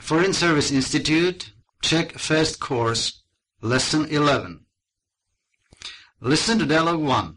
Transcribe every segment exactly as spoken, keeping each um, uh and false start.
Foreign Service Institute, Czech First Course, Lesson eleven. Listen to dialogue one.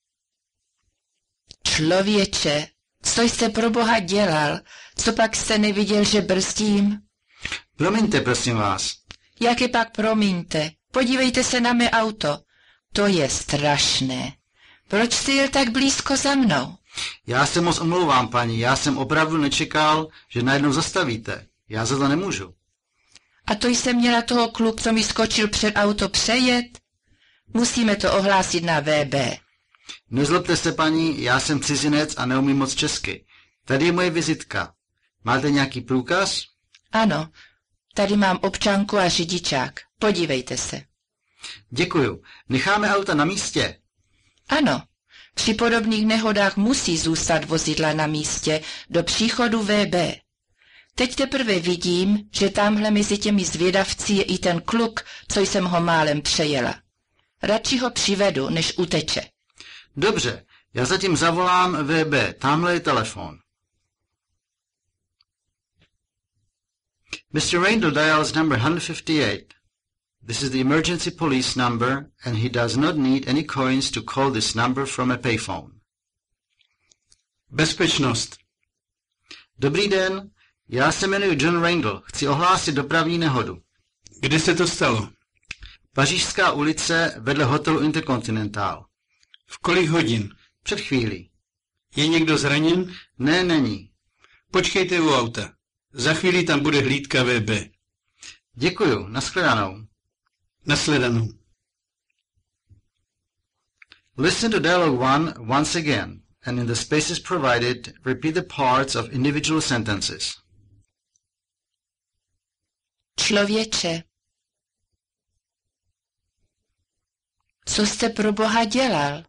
Člověče, co jste pro Boha dělal? Co pak jste neviděl, že brzdím? Promiňte, prosím vás. Jak je pak promiňte? Podívejte se na mé auto. To je strašné. Proč jste jel tak blízko za mnou? Já se moc omlouvám, paní. Já jsem opravdu nečekal, že najednou zastavíte. Já za to nemůžu. A to jsem měla toho kluk, co mi skočil před auto, přejet? Musíme to ohlásit na V B. Nezlobte se, paní, já jsem cizinec a neumím moc česky. Tady je moje vizitka. Máte nějaký průkaz? Ano, tady mám občanku a řidičák. Podívejte se. Děkuju. Necháme auta na místě. Ano, při podobných nehodách musí zůstat vozidla na místě do příchodu V B. Teď teprve vidím, že tamhle mezi těmi zvědavci je i ten kluk, co jsem ho málem přejela. Radši ho přivedu, než uteče. Dobře, já zatím zavolám V B. Tamhle je telefon. mister Randall dials number one fifty-eight. This is the emergency police number and he does not need any coins to call this number from a payphone. Bezpečnost. Dobrý den, já se jmenuji John Randall. Chci ohlásit dopravní nehodu. Kde se to stalo? Pařížská ulice vedle hotelu Intercontinental. V kolik hodin? Před chvílí. Je někdo zraněn? Ne, není. Počkejte u auta. Za chvíli tam bude hlídka V B. Děkuju, nashledanou. Nasledanou. Listen to dialogue one once again, and in the spaces provided, repeat the parts of individual sentences. Člověče, co jste pro Boha dělal?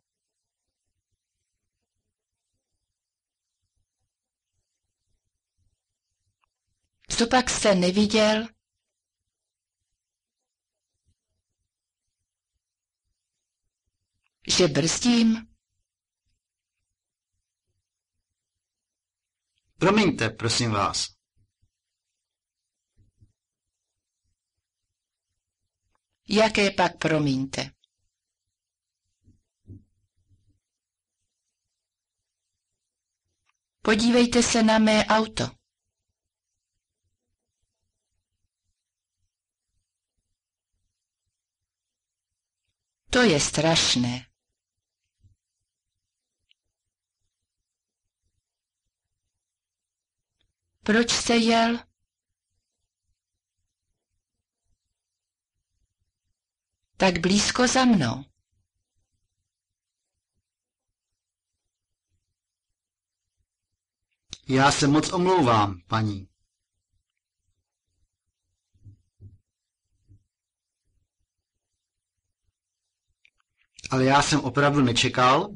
Co pak jste neviděl? Že brzdím? Promiňte, prosím vás. Jaké pak promiňte? Podívejte se na mé auto. To je strašné. Proč jste jel? Tak blízko za mnou. Já se moc omlouvám, paní. Ale já jsem opravdu nečekal,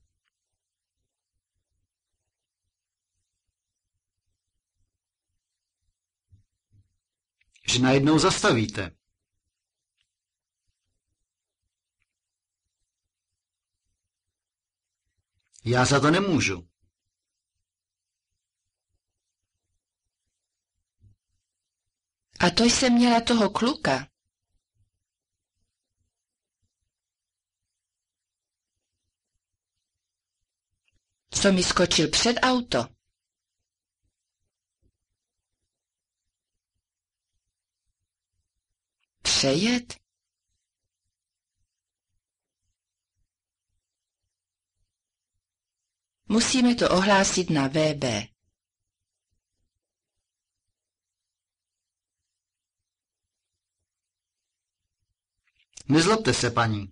že najednou zastavíte. Já za to nemůžu. A to jsem měla toho kluka. Co mi skočil před auto. Přejet? Musíme to ohlásit na V B. Nezlobte se, paní.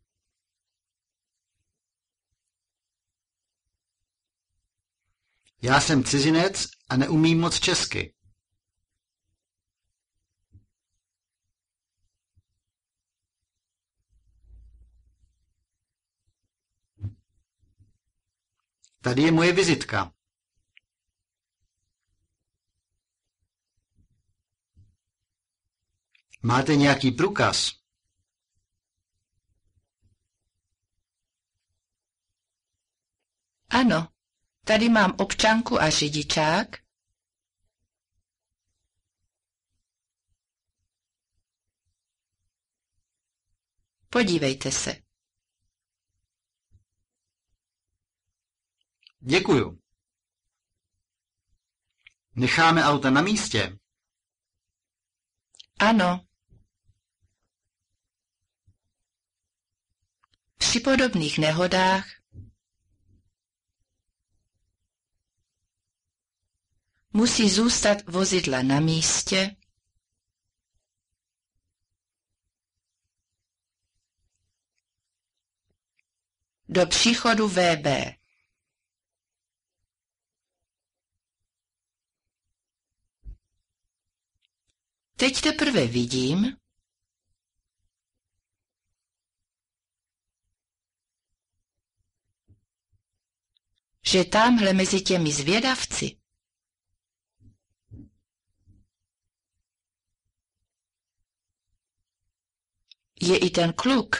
Já jsem cizinec a neumím moc česky. Tady je moje vizitka. Máte nějaký průkaz? Ano, tady mám občanku a řidičák. Podívejte se. Děkuju. Necháme auta na místě? Ano. Při podobných nehodách musí zůstat vozidla na místě do příchodu V B. Teď teprve vidím, že támhle mezi těmi zvědavci je i ten kluk,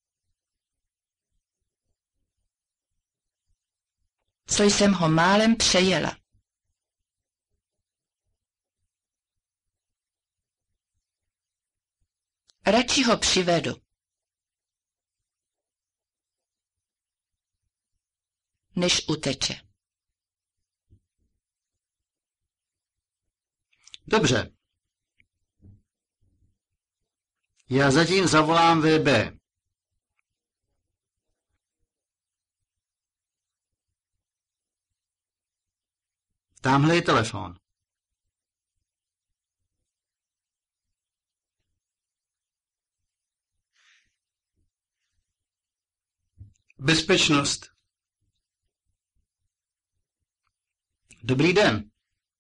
co jsem ho málem přejela. Radši ho přivedu. Než uteče. Dobře. Já zatím zavolám V B. Támhle je telefon. Bezpečnost. Dobrý den.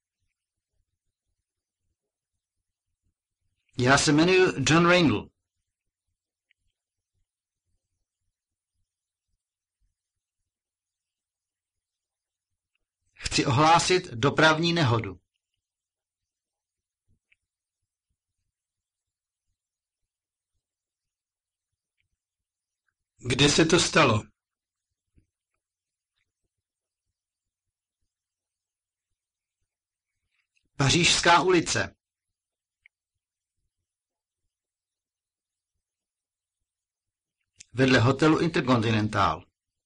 Já se jmenuji John Randall. Chci ohlásit dopravní nehodu. Kde se to stalo? Pařížská ulice. Vedle hotelu Intercontinental.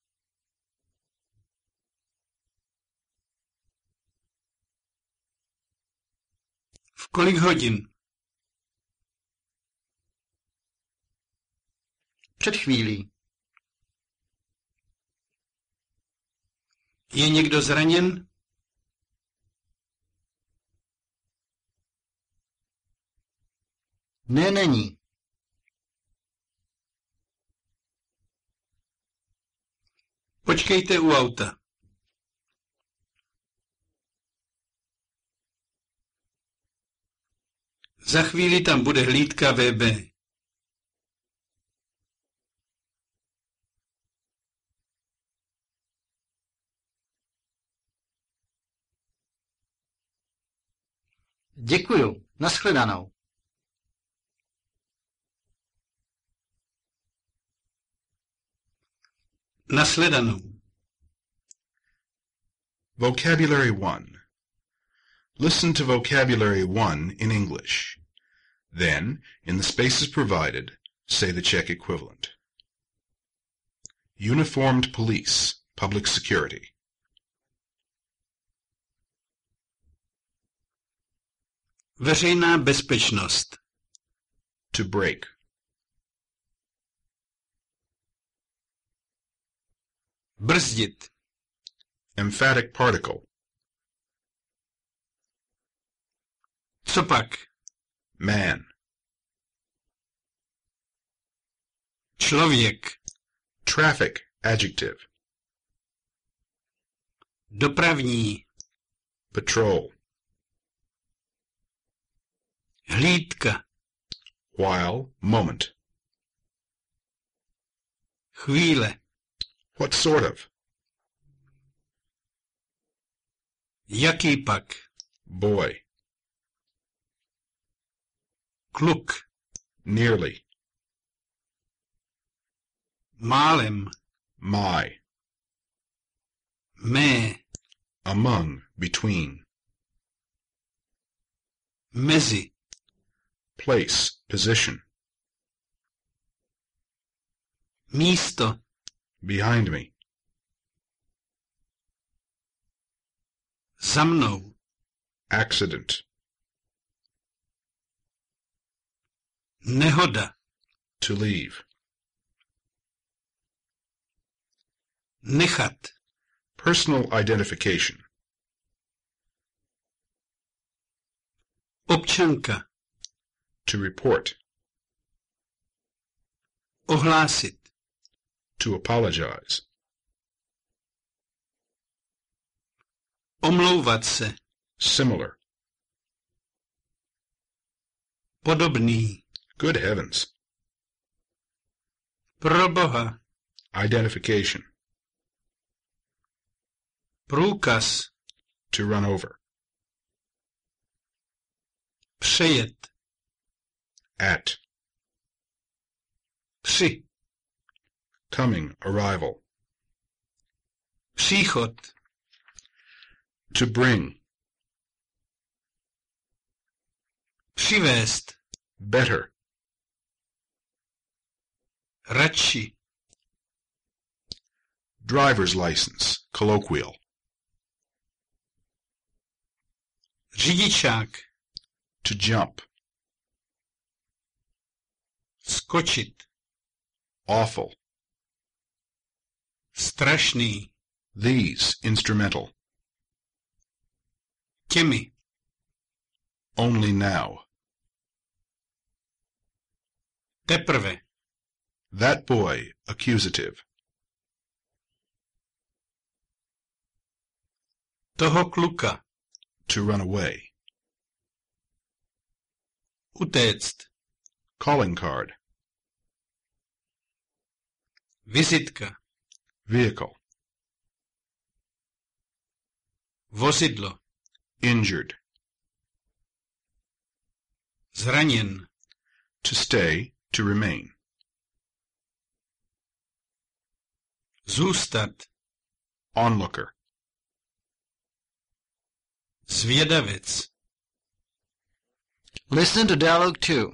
V kolik hodin? Před chvílí. Je někdo zraněn? Ne, není. Počkejte u auta. Za chvíli tam bude hlídka V B. Děkuju. Naschledanou. Nasledanou. Vocabulary one. Listen to Vocabulary one in English. Then, in the spaces provided, say the Czech equivalent. Uniformed police, public security. Veřejná bezpečnost. To break. Brzdit. Emphatic particle. Co pak? Man. Člověk. Traffic, adjective. Dopravní. Patrol. Hlídka. While, moment. Chvíle. What sort of? Jaký pak? Boy. Kluk. Nearly. Málem. My. Mé. Among, between. Mezi. Place, position. Místo. Behind me. Za mnou. Accident. Nehoda. To leave. Nechat. Personal identification. Občanka. To report. Ohlásit. To apologize. Omlouvat se. Similar. Podobný. Good heavens. Pro Boha. Identification. Průkaz. To run over. Přejet. At. Při. Coming, arrival. Příchod. To bring. Přivést. Better. Radši. Driver's license. Colloquial. Řidičák. To jump. Skočit. Awful. Strašný. These, instrumental. Těmi. Only now. Teprve. That boy, accusative. Toho kluka. To run away. Utéct. Calling card. Vizitka. Vehicle. Vozidlo. Injured. Zraněn. To stay, to remain. Zůstat. Onlooker. Zvědavec. Listen to dialogue two.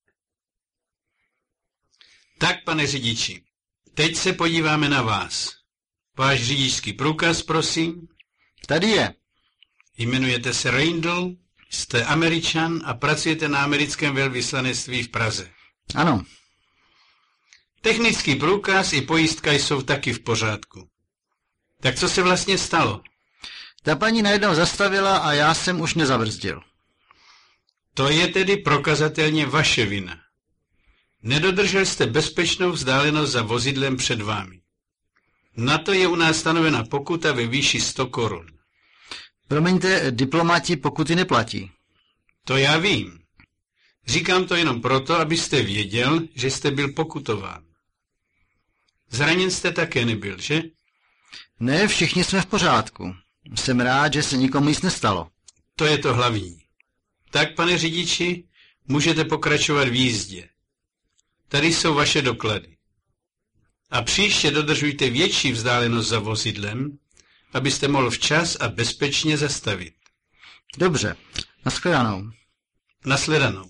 Tak, pane řidiči, teď se podíváme na vás. Váš řidičský průkaz, prosím. Tady je. Jmenujete se Reindl, jste Američan a pracujete na americkém velvyslanectví v Praze. Ano. Technický průkaz i pojistka jsou taky v pořádku. Tak co se vlastně stalo? Ta paní najednou zastavila a já jsem už nezabrzdil. To je tedy prokazatelně vaše vina. Nedodržel jste bezpečnou vzdálenost za vozidlem před vámi. Na to je u nás stanovena pokuta ve výši sto korun. Promiňte, diplomati pokuty neplatí. To já vím. Říkám to jenom proto, abyste věděl, že jste byl pokutován. Zraněn jste také nebyl, že? Ne, všichni jsme v pořádku. Jsem rád, že se nikomu nic nestalo. To je to hlavní. Tak, pane řidiči, můžete pokračovat v jízdě. Tady jsou vaše doklady. A příště dodržujte větší vzdálenost za vozidlem, abyste mohl včas a bezpečně zastavit. Dobře, nashledanou. Nasledanou.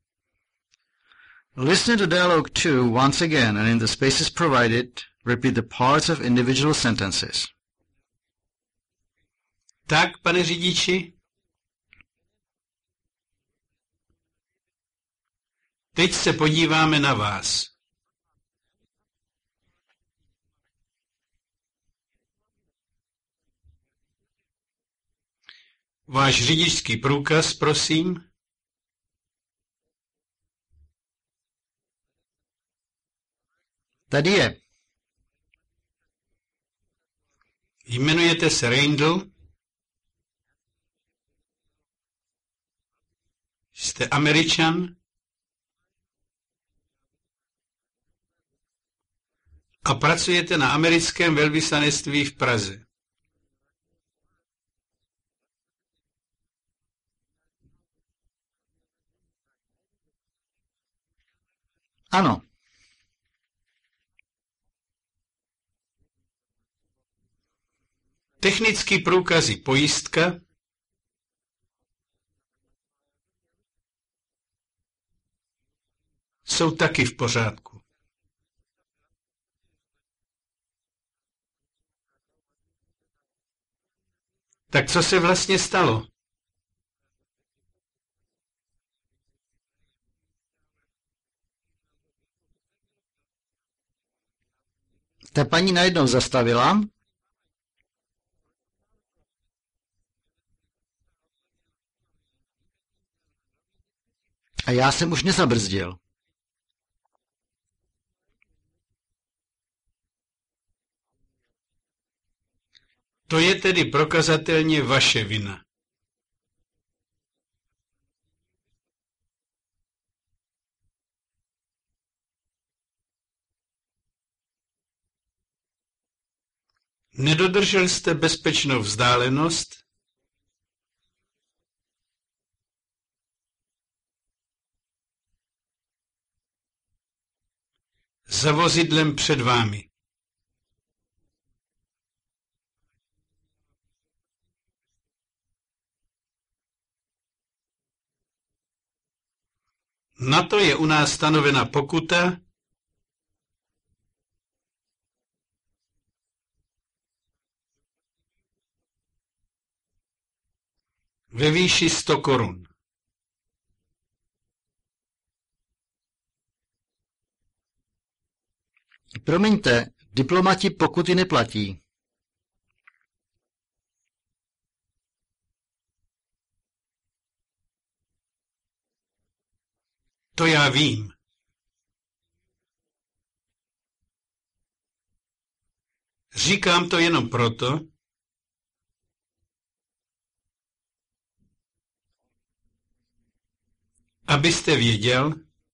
Listen to dialogue two once again and in the spaces provided, repeat the parts of individual sentences. Tak, pane řidiči? Teď se podíváme na vás. Váš řidičský průkaz, prosím. Tady je. Jmenujete se Reindl. Jste Američan. A pracujete na americkém velvyslanectví v Praze. Ano. Technický průkazy pojistka jsou taky v pořádku. Tak co se vlastně stalo? Ta paní najednou zastavila a já jsem už nezabrzdil. To je tedy prokazatelně vaše vina. Nedodržel jste bezpečnou vzdálenost, za vozidlem před vámi. Na to je u nás stanovena pokuta ve výši sto korun. Promiňte, diplomati pokuty neplatí. To já vím. Říkám to jenom proto, abyste věděl,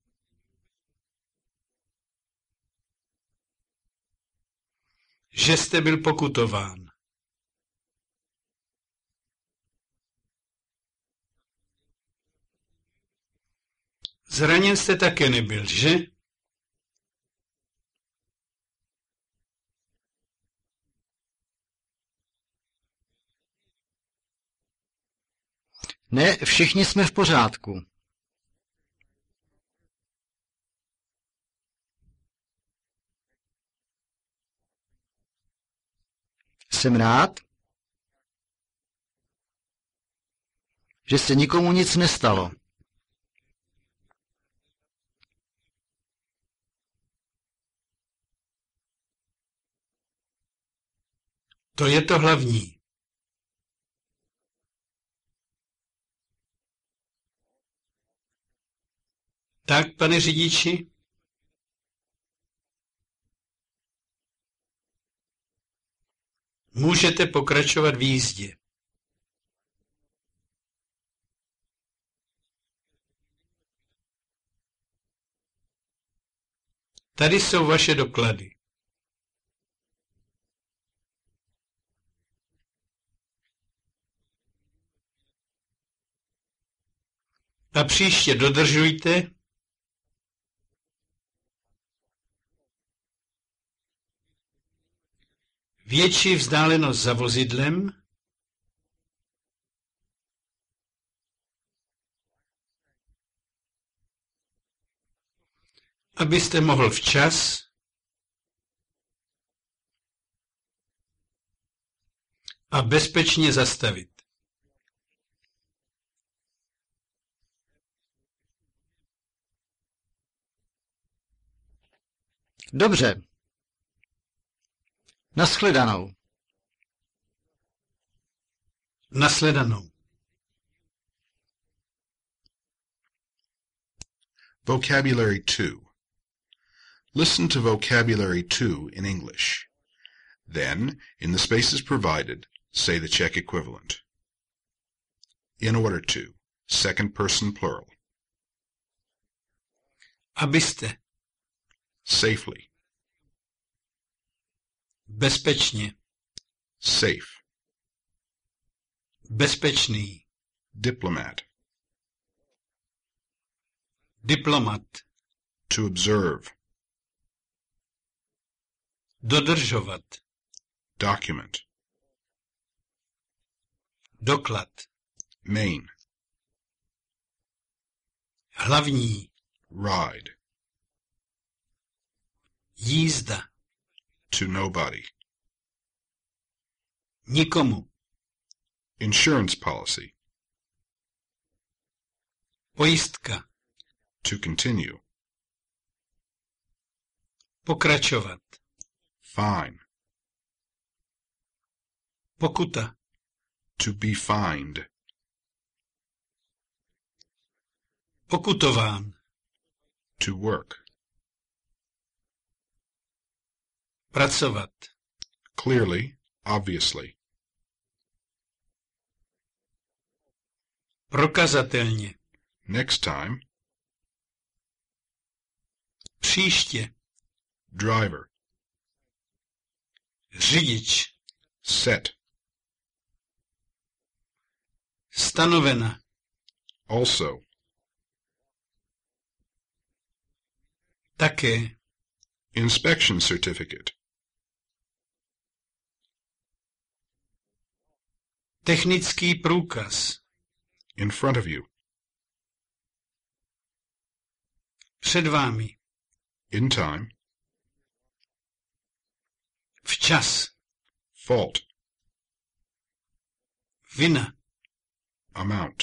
že jste byl pokutován. Zraněn jste také nebyl, že? Ne, všichni jsme v pořádku. Jsem rád, že se nikomu nic nestalo. To je to hlavní. Tak, pane řidiči? Můžete pokračovat v jízdě. Tady jsou vaše doklady. A příště dodržujte větší vzdálenost za vozidlem, abyste mohl včas a bezpečně zastavit. Dobře. Naschledanou. Nasledanou. Vocabulary two. Listen to Vocabulary two in English. Then, in the spaces provided, say the Czech equivalent. In order to. Second person plural. Abyste. Safely. Bezpečně. Safe. Bezpečný. Diplomat. Diplomat. To observe. Dodržovat. Document. Doklad. Main. Hlavní. Ride. Jízda. To nobody. Nikomu. Insurance policy. Pojistka. To continue. Pokračovat. Fine. Pokuta. To be fined. Pokutován. To work. Pracovat. Clearly, obviously. Prokazatelně. Next time. Příště. Driver. Řidič. Set. Stanovena. Also. Také. Inspection certificate. Technický průkaz. In front of you. Před vámi. In time. Včas. Fault. Vina. Amount.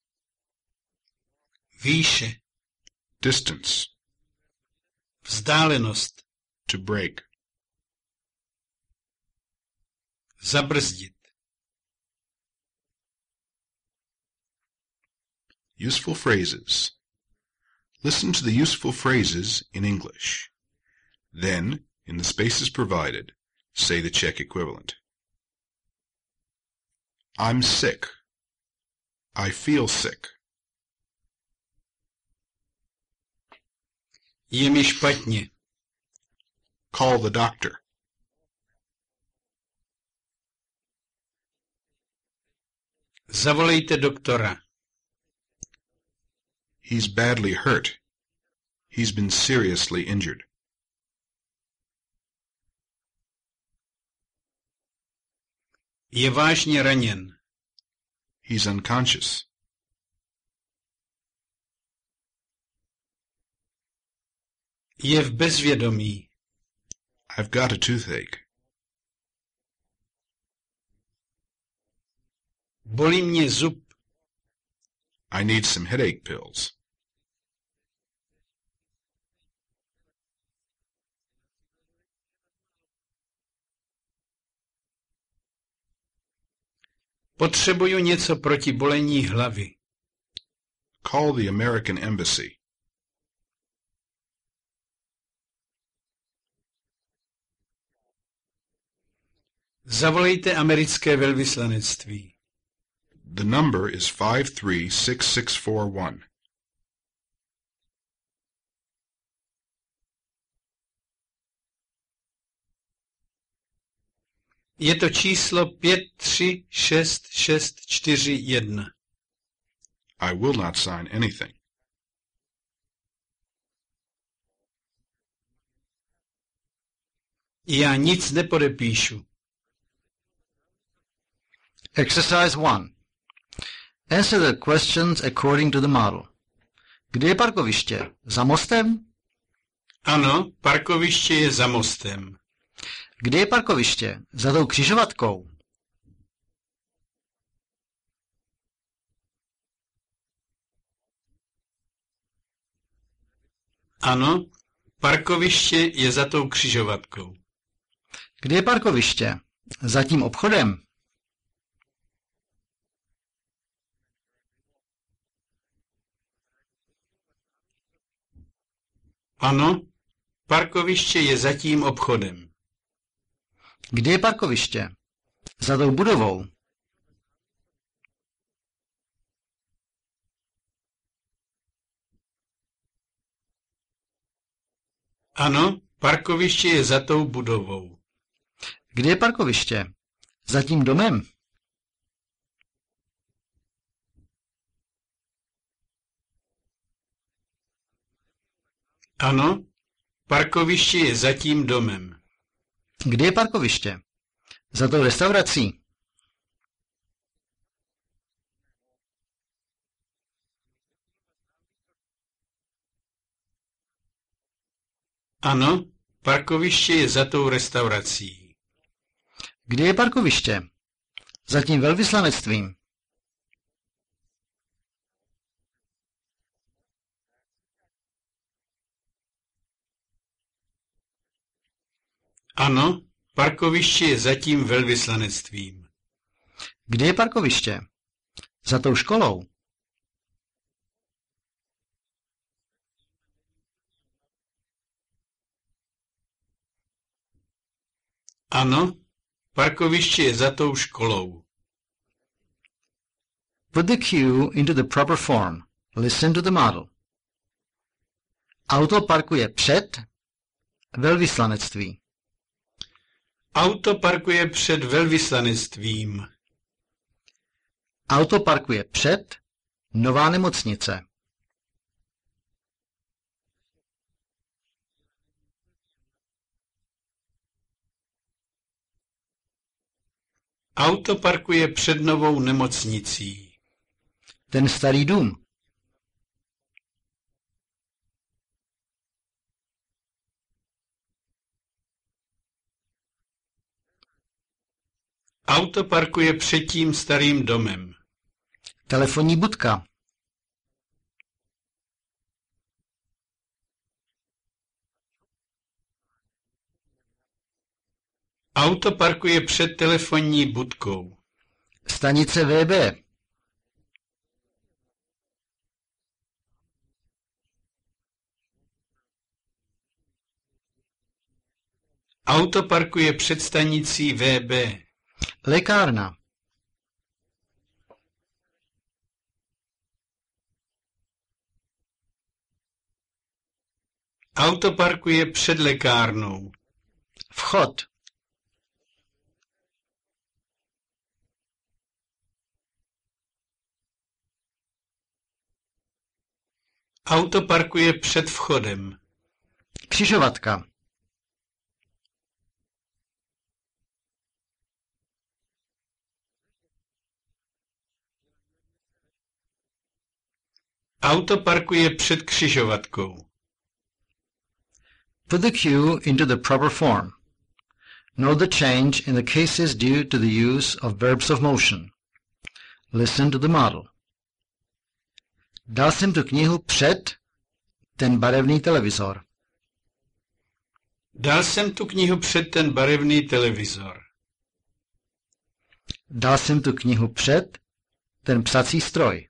Výše. Distance. Vzdálenost. To brake. Zabrzdit. Useful phrases. Listen to the useful phrases in English. Then, in the spaces provided, say the Czech equivalent. I'm sick. I feel sick. Je mi špatně. Call the doctor. Zavolejte doktora. He's badly hurt. He's been seriously injured. Je vážně raněn. He's unconscious. Je v bezvědomí. I've got a toothache. Bolí mě zub. I need some headache pills. Potřebuju něco proti bolení hlavy. Call the American Embassy. Zavolejte americké velvyslanectví. The number is five three six six four one. Je to číslo pět tři šest šest čtyři jedna. I will not sign anything. Já nic nepodepíšu. Exercise one. Answer the questions according to the model. Kde je parkoviště? Za mostem? Ano, parkoviště je za mostem. Kde je parkoviště? Za tou křižovatkou. Ano, parkoviště je za tou křižovatkou. Kde je parkoviště? Za tím obchodem. Ano, parkoviště je za tím obchodem. Kde je parkoviště? Za tou budovou. Ano, parkoviště je za tou budovou. Kde je parkoviště? Za tím domem. Ano, parkoviště je za tím domem. Kde je parkoviště? Za tou restaurací. Ano, parkoviště je za tou restaurací. Kde je parkoviště? Za tím velvyslanectvím. Ano, parkoviště je za tím velvyslanectvím. Kde je parkoviště? Za tou školou. Ano, parkoviště je za tou školou. Put the cue into the proper form. Listen to the model. Auto parkuje před velvyslanectví. Auto parkuje před velvyslanectvím. Auto parkuje před nová nemocnice. Auto parkuje před novou nemocnicí. Ten starý dům. Auto parkuje před tím starým domem. Telefonní budka. Auto parkuje před telefonní budkou. Stanice V B. Auto parkuje před stanicí V B. Lékárna. Auto parkuje před lékárnou. Vchod. Auto parkuje před vchodem. Křižovatka. Auto parkuje před křižovatkou. Put the cue into the proper form. Note the change in the cases due to the use of verbs of motion. Listen to the model. Dal jsem tu knihu před ten barevný televizor. Dal jsem tu knihu před ten barevný televizor. Dal jsem tu knihu před ten psací stroj.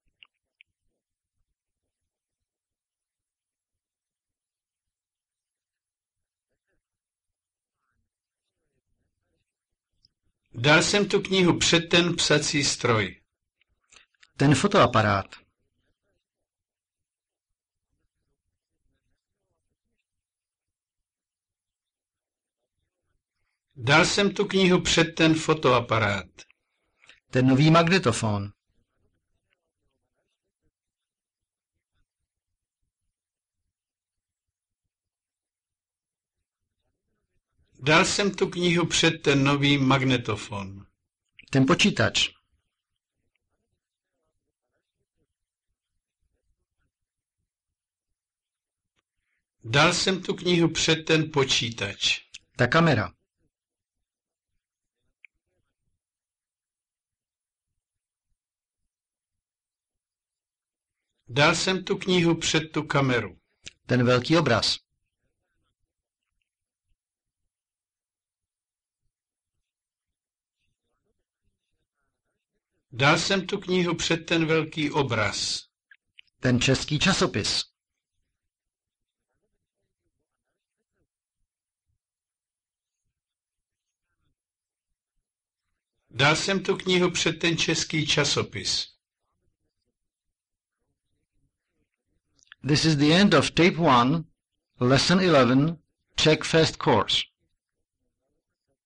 Dal jsem tu knihu před ten psací stroj. Ten fotoaparát. Dal jsem tu knihu před ten fotoaparát. Ten nový magnetofon. Dal jsem tu knihu před ten nový magnetofon. Ten počítač. Dal jsem tu knihu před ten počítač. Ta kamera. Dal jsem tu knihu před tu kameru. Ten velký obraz. Dal jsem tu knihu před ten velký obraz. Ten český časopis. Dal jsem tu knihu před ten český časopis. This is the end of tape one, lesson eleven, Czech Fest course.